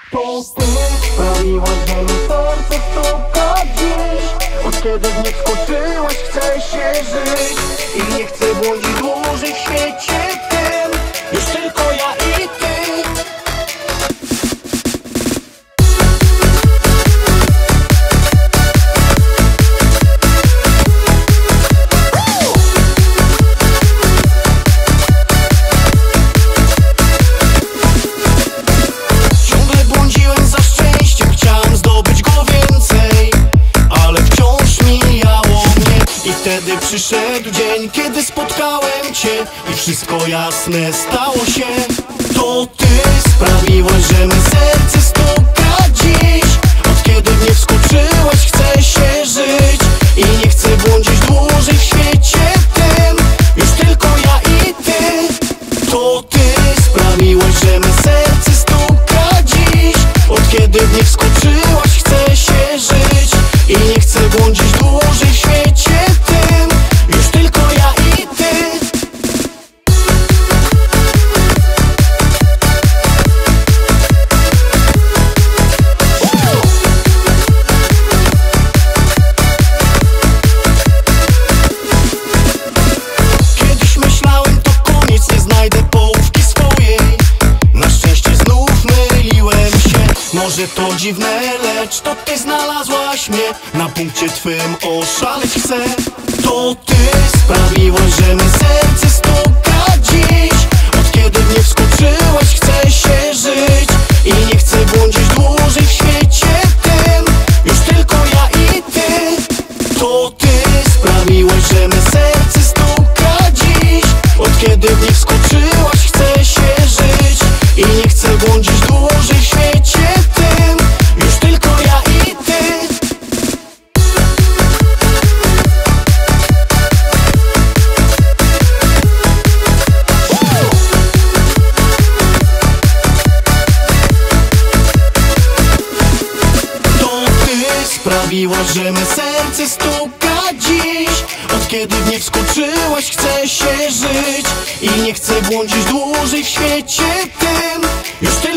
To ty sprawiłaś, że mi serce stuka dziś. Od kiedy w nie wskoczyłaś, chcę się żyć i nie chcę błądzić dłużej w świecie tym. Już tylko ja i ty. Wtedy przyszedł dzień, kiedy spotkałem cię i wszystko jasne stało się. To ty sprawiłaś, że me serce stuka dziś. Od kiedy w nie wskoczyłaś, chcę się żyć i nie chcę błądzić dłużej w świecie tym. Już tylko ja i ty. To ty sprawiłaś, że me serce stuka dziś. Od kiedy w nie wskoczyłaś, chcę się żyć i nie chcę błądzić dłużej w świecie tym. Już tylko ja i ty. Kiedyś myślałem, to koniec, nie znajdę połówki swojej. Na szczęście znów myliłem się. Może to dziwne, lecz to ty znalazłaś mnie. Na punkcie twym oszaleć chcę. To ty sprawiłaś, że me serce stuka dziś. Od kiedy w nie wskoczyłaś, chcę się żyć i nie chcę błądzić dłużej w świecie tym. Już tylko ja i ty. To ty sprawiłaś, że me serce stuka dziś. Od kiedy w nie wskoczyłaś, chcę się żyć i nie chcę błądzić dłużej w świecie tym. Już tylko ja i ty. Sprawiłaś, że me serce stuka dziś. Od kiedy w nie wskoczyłaś, chcę się żyć i nie chcę błądzić dłużej w świecie tym. Już tylko